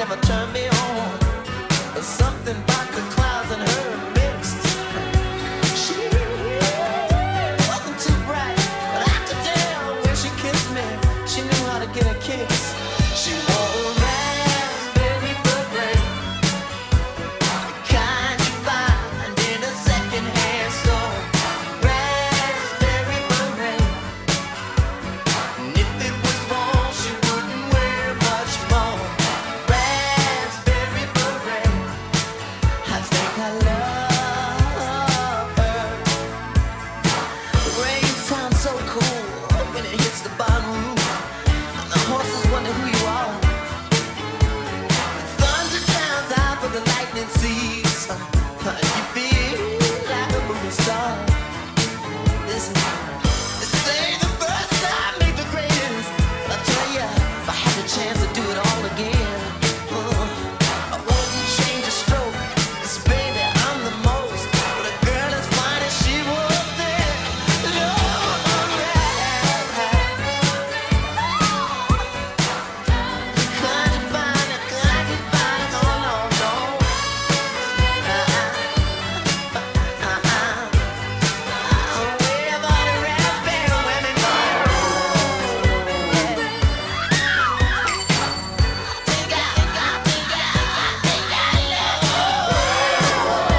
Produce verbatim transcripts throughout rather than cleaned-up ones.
never turned me on. There's something about the clouds and her mixed. She wasn't too bright, but I could tell when she kissed me, she knew how to get a kiss. She wore a raspberry beret, the kind you find in a second-hand store. Raspberry beret, and if it was worn, she wouldn't wear much more. Raspberry beret, I think I love her. The rain sounds so cool when it hits the barn roof, and the horses wonder who you are. The thunder drowns out, but the lightning sees. You feel like a movie star. Listen, they say the first time ain't the greatest. But I tell ya, if I had the chance to do it all again, uh, I wouldn't change a stroke. 'Cause baby, I'm the most. But a girl as fine as she was there, Lord, can't you find it? Can't you find it? Oh no, no. Uh-uh, uh-uh. Oh, way about a raspberry women go. Think I, think I, think I, think I love.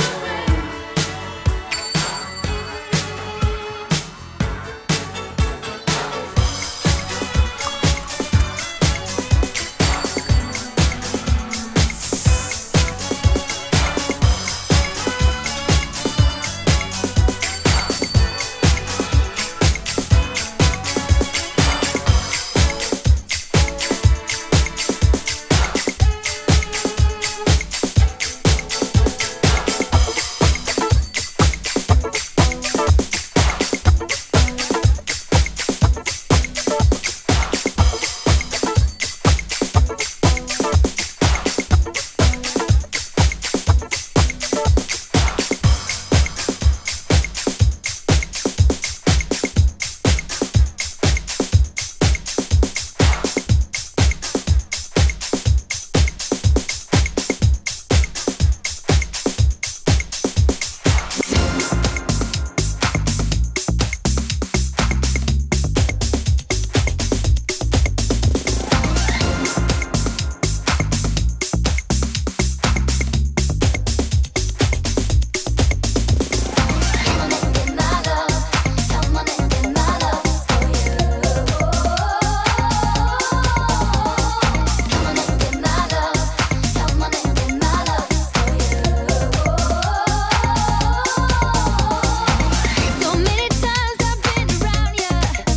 So many times I've been around you.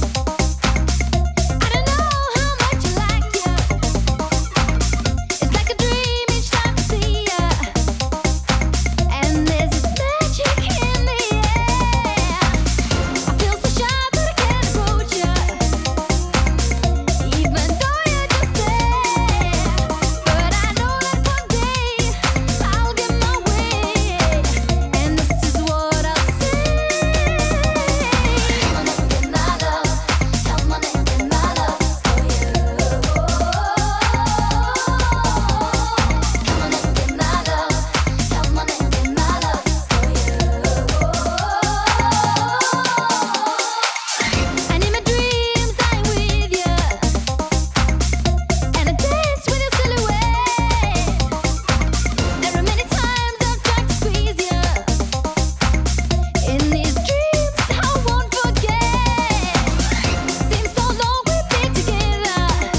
I don't know how much I like you. It's like a dream each time I see you. And there's this magic in the air. I feel so shy that I can't approach you, even though you're just there. But I know that one day I'll get my way, and this is what I'll say. Come on and get my love. Come on and get my love for you. Come on and get my love. Come on and get my love for you. And in my dreams I'm with you, and I dance with your silhouette. There are many times I've tried to squeeze you. In these dreams I won't forget. Seems so long we've been together,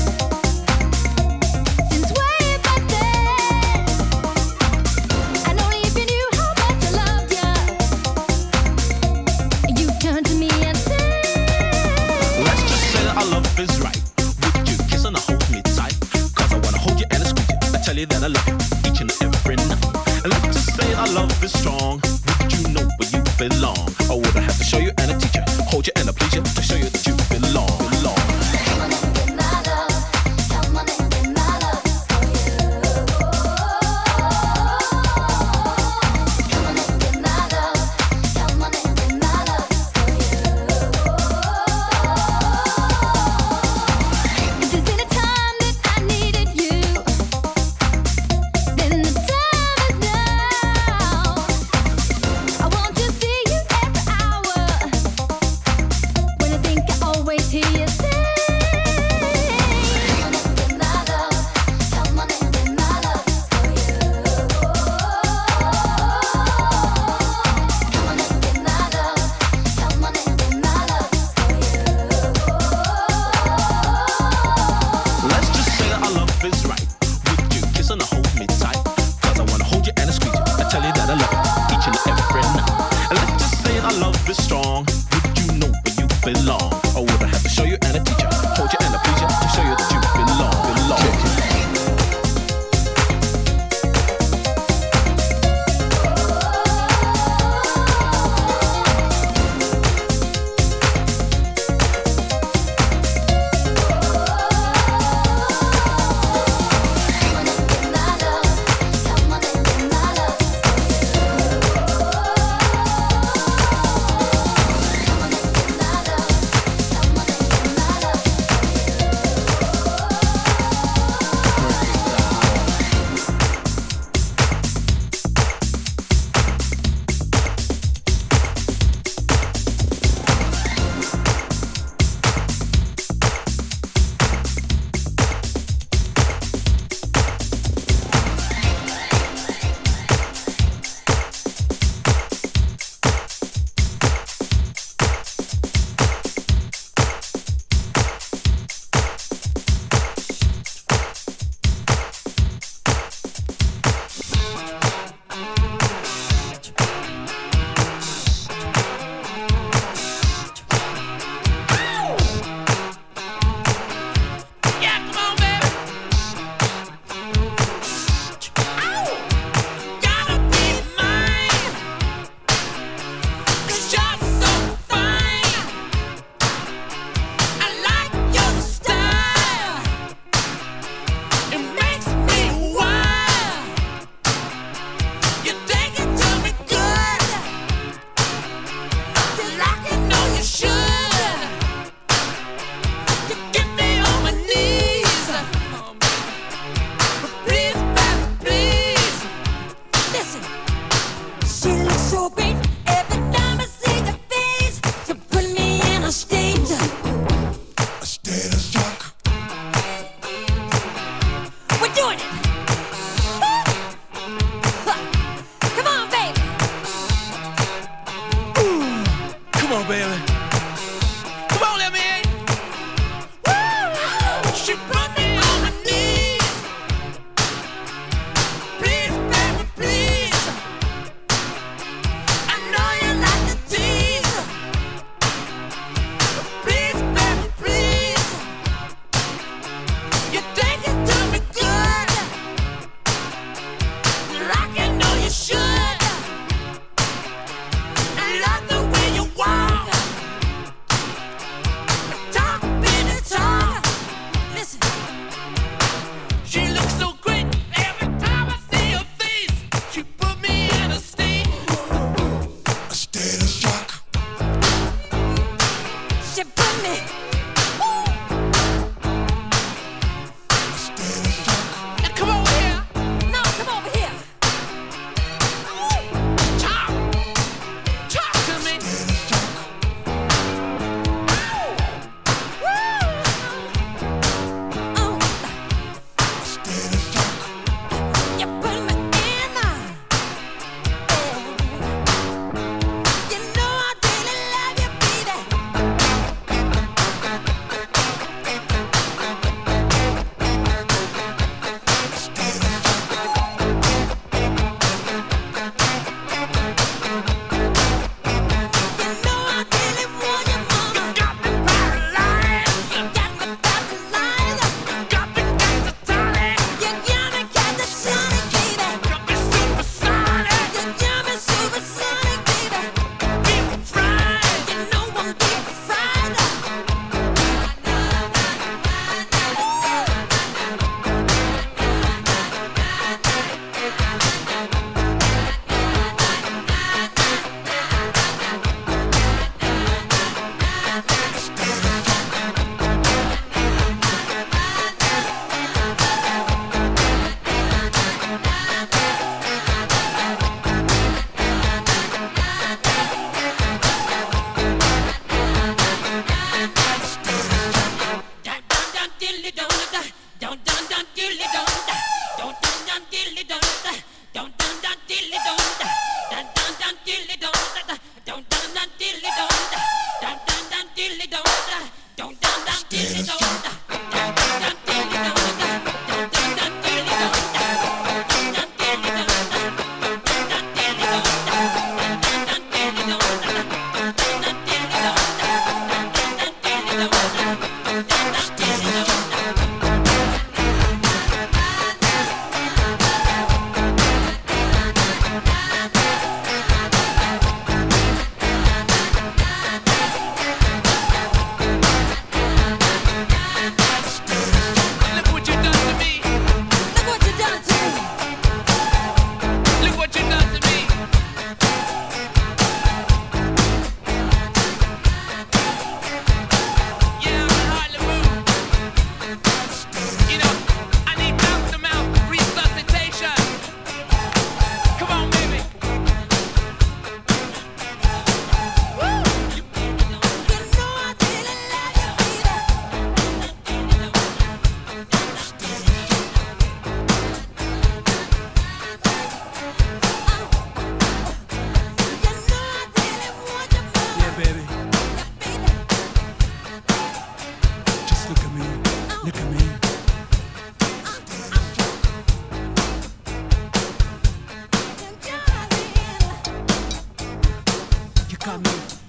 since way back then. And only if you knew how much I loved you, you turned to me and said, Let's just say that our love is right. Would you kiss and hold me tight? 'Cause I wanna hold you and squeeze you. I tell you that I love you each and every night. And let's just say our love is strong. Would you know where you belong? Or would I have to show you and a teacher? Hold you and a please you to show you that you belong. belong. come on and get my love. Come on and get my love for you. Come on and get my love. Come on and get my love for you. If there's been a time that I needed you, is right. Would you kiss and hold me tight? Cause I wanna hold you and I squeeze you. I tell you that I love you each and every night. And let's just say our love is strong. Would you know where you belong? Or would I have to show you and I teach you? Hold you and I please you to show you that you belong, belong. Check it.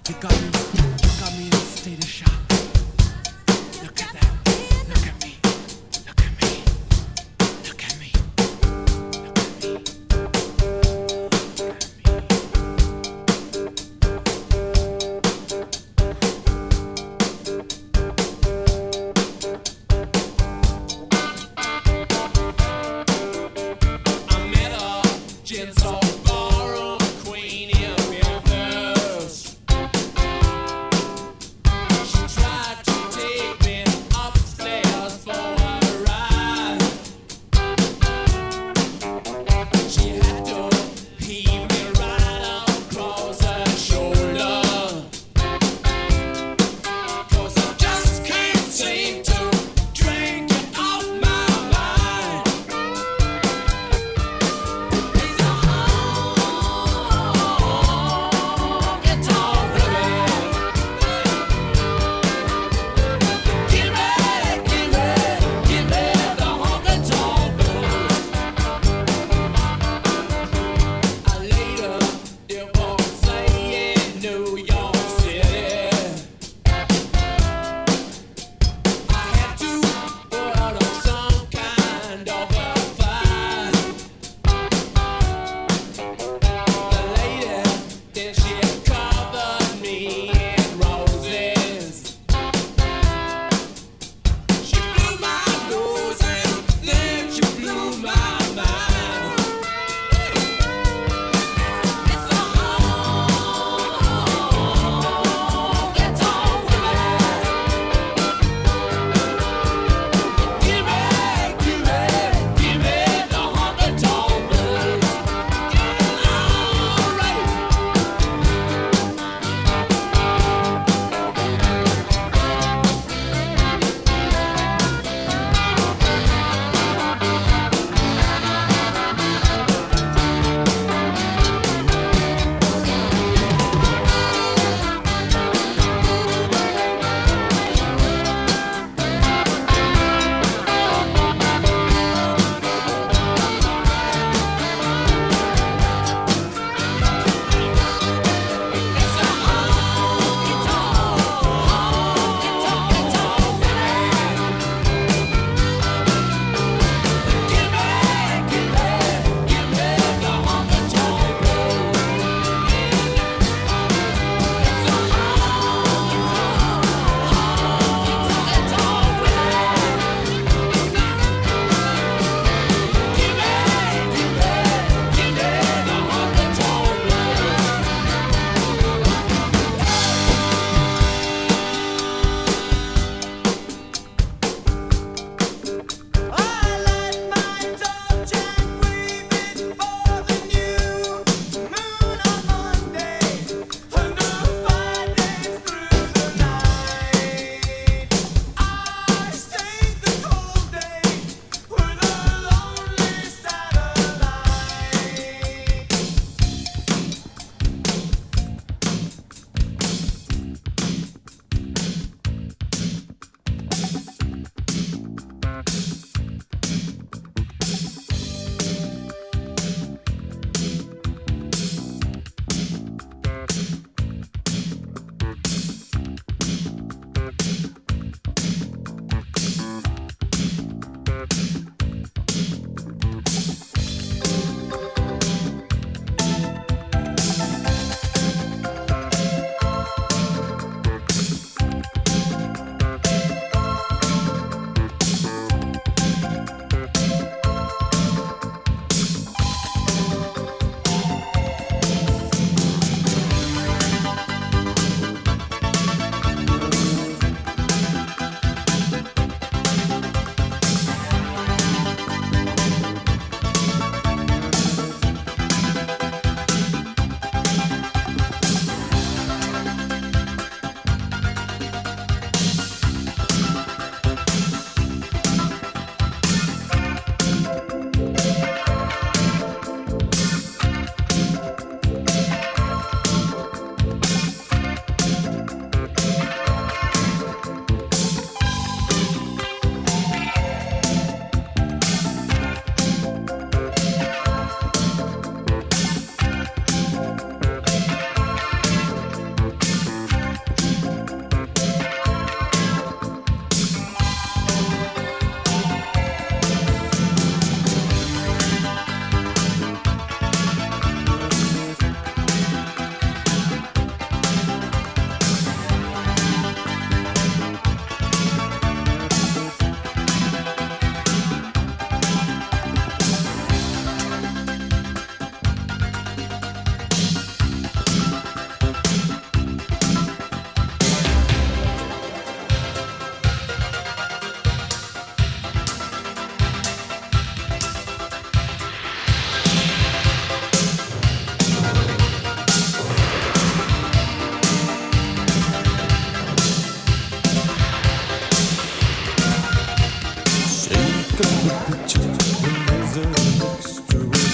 You got me, you got me in a state of shock. Look at that. Look at me. Look at me. Look at me. I met a gentle ballroom queen in Memphis.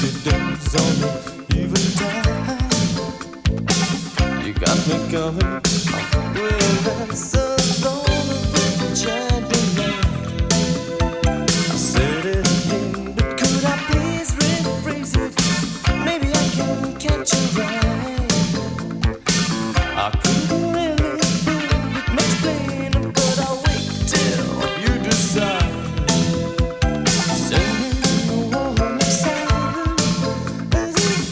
Decide.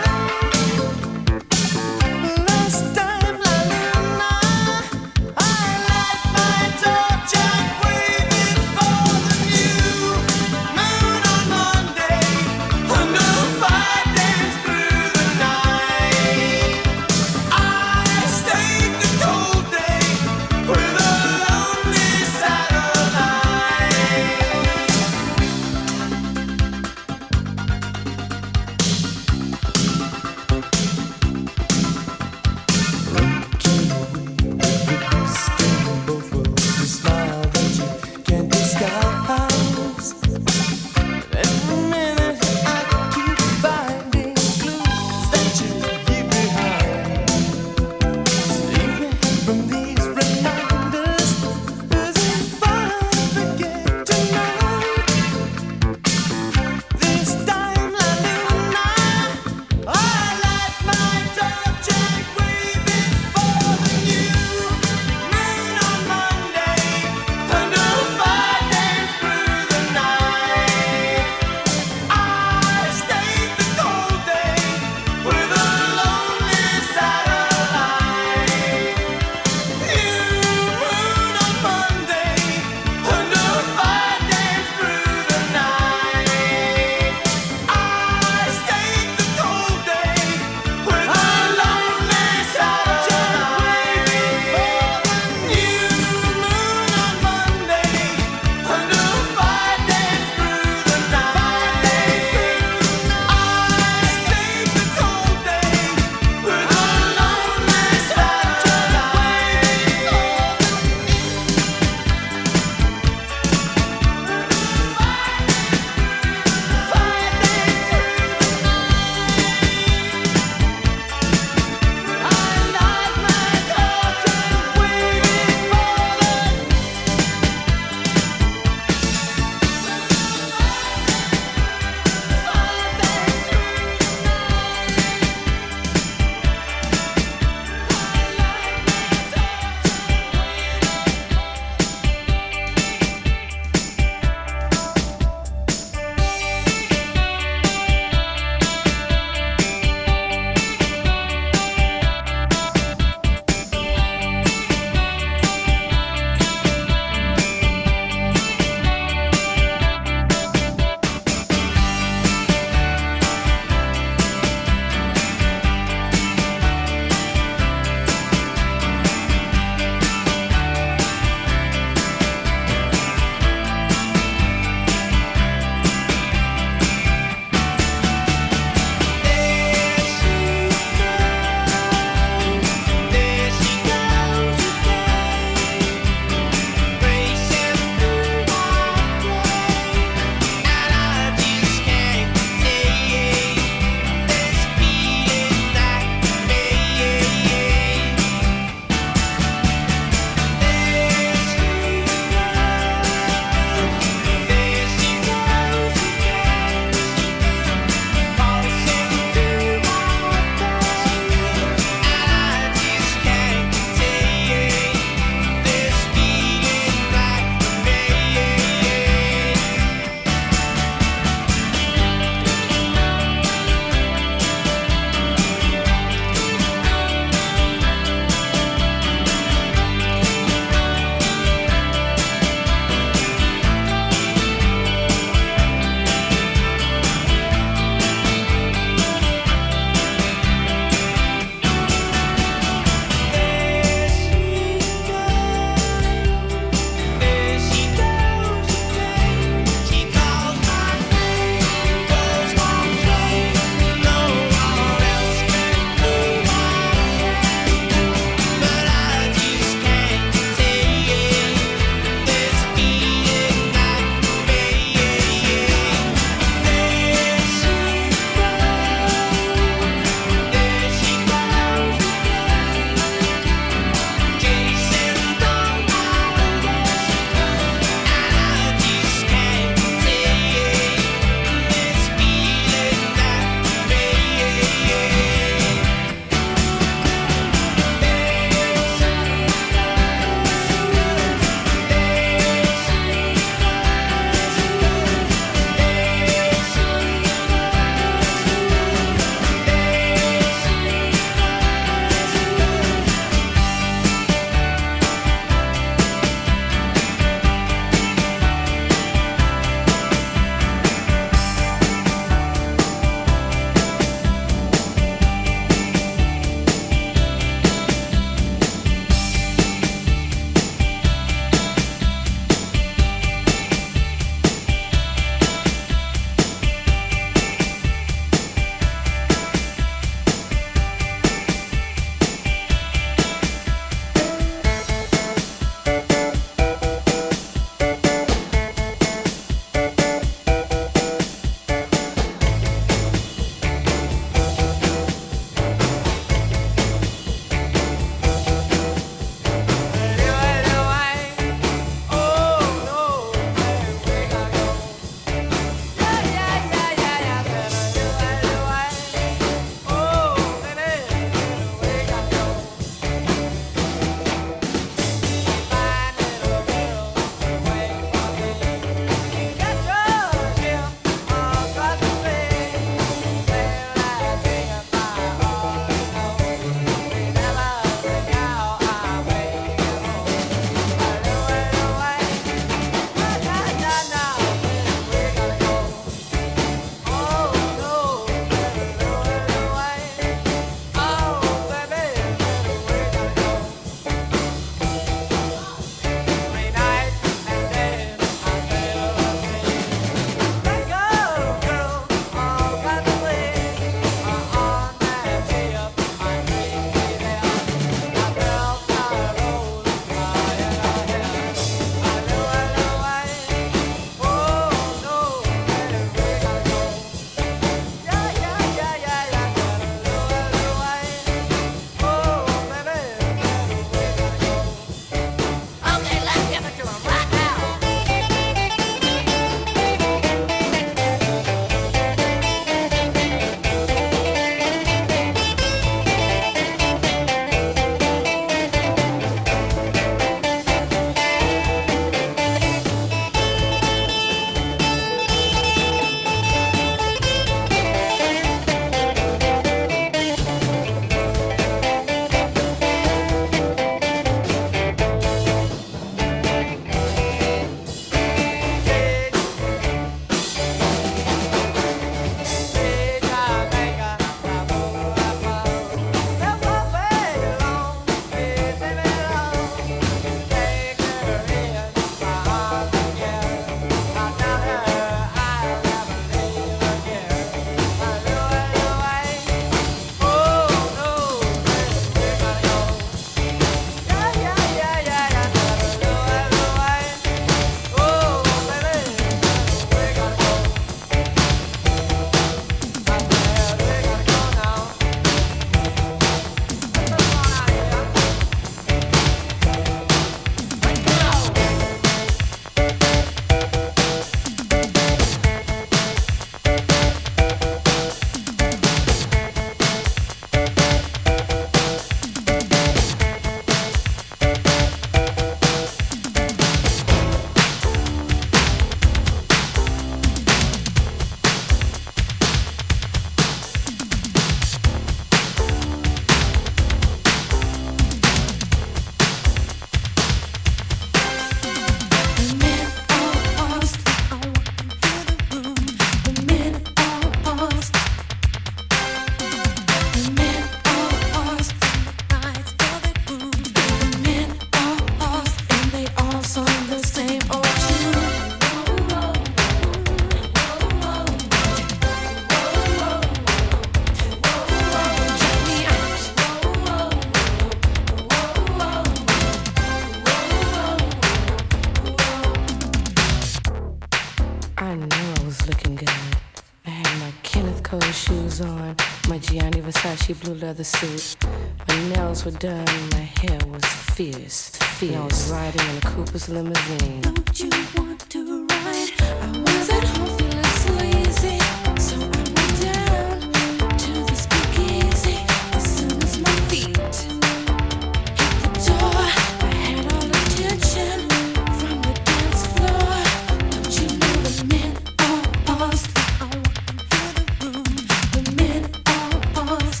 knew I was looking good. I had my Kenneth Cole shoes on, my Gianni Versace blue leather suit. My nails were done, my hair was fierce, fierce. And I was riding in a Cooper's limousine. Don't you want to ride? I was at home feeling so easy, so I went down to the speakeasy. As soon as my feet hit the door, I had all attention from the dance floor. Don't you know the men all paused? I walked into the room. The men all paused.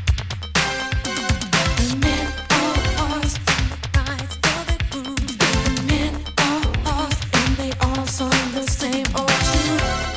The men all paused. Rides for the groove. The men all paused, and they all sung the same old tune.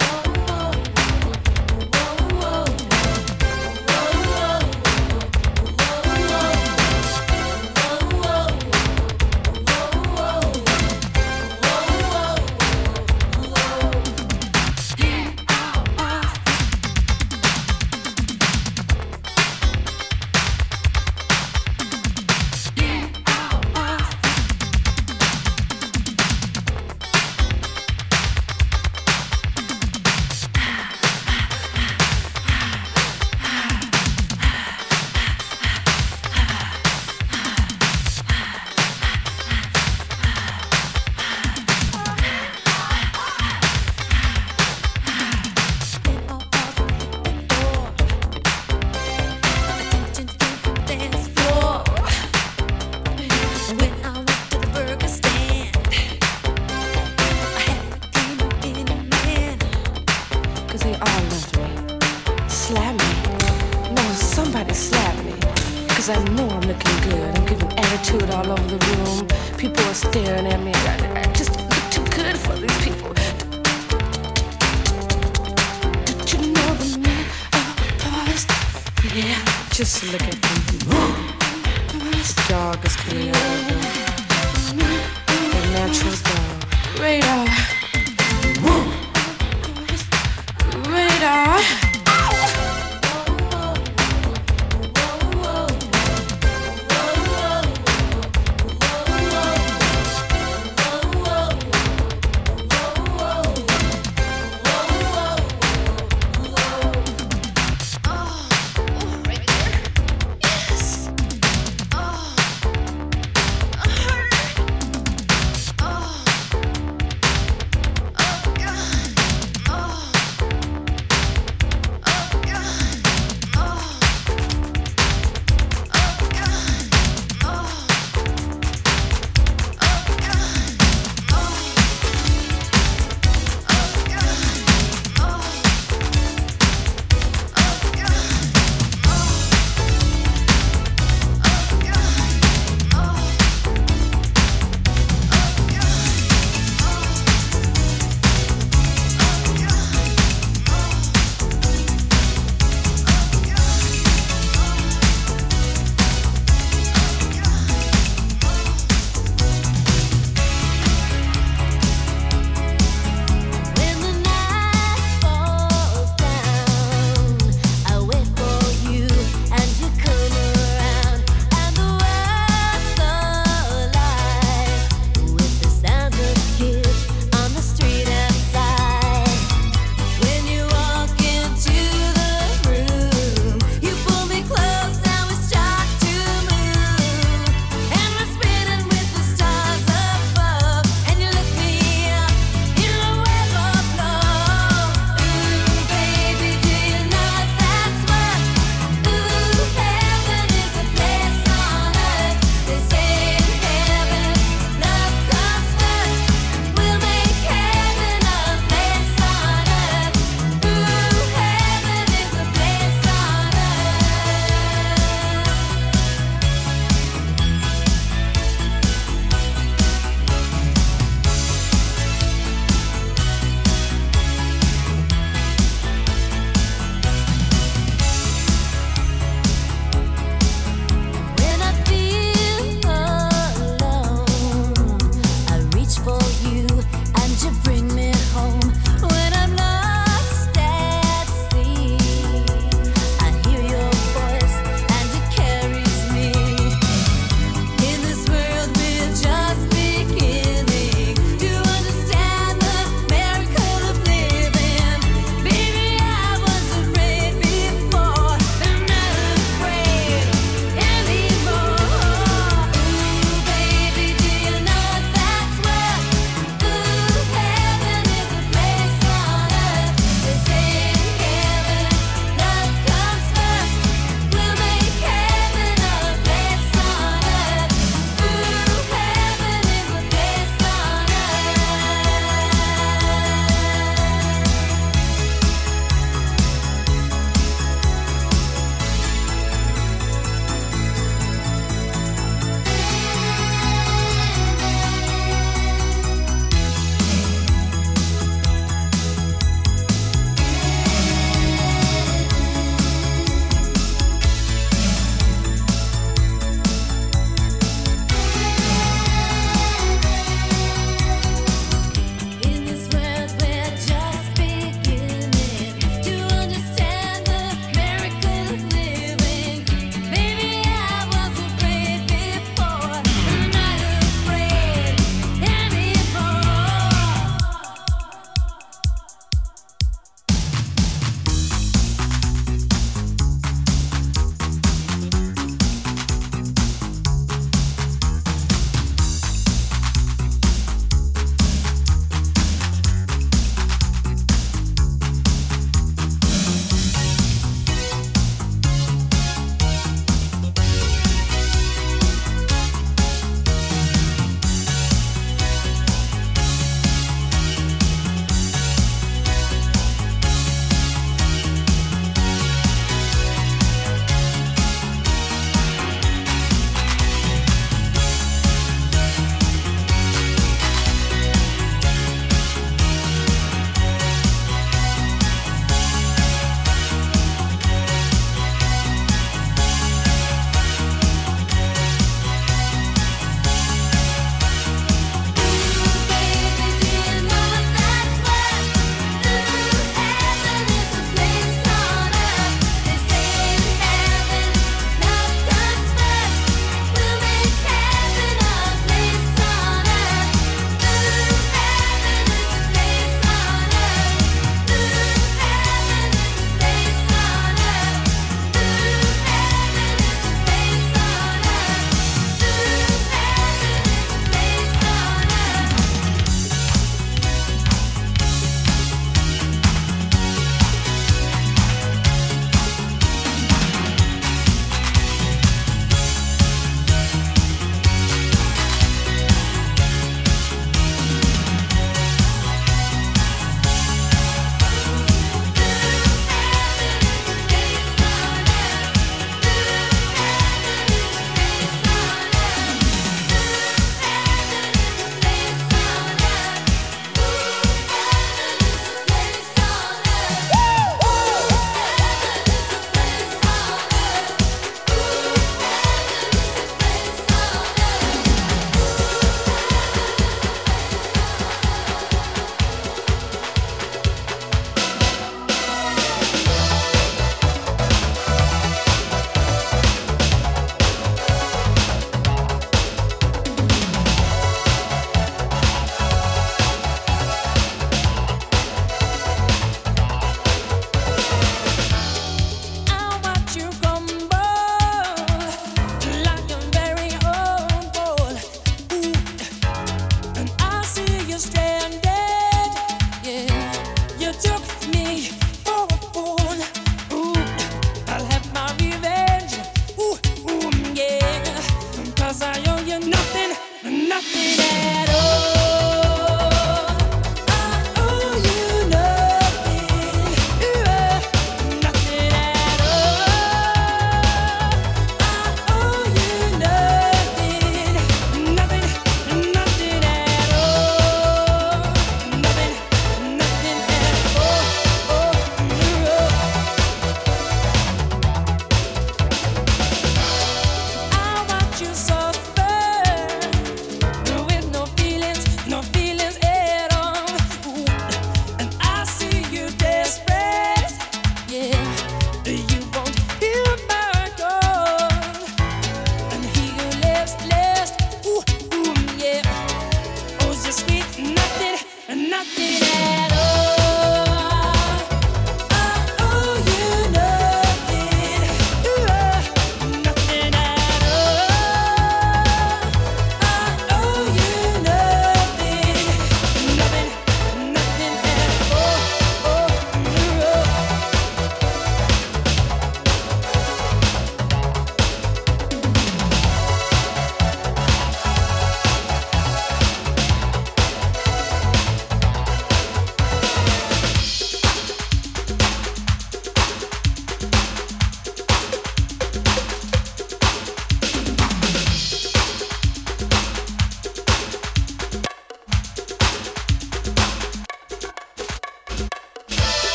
Cause they all loved me. Slap me. No, somebody slap me. Cause I know I'm looking good. I'm giving attitude all over the room. People are staring at me. I, I just look too good for these people. Did you know the men are paused? Yeah, just looking for you. This dog is coming out of them. The natural dog. Radar. Radar.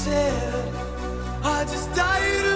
said, I just died.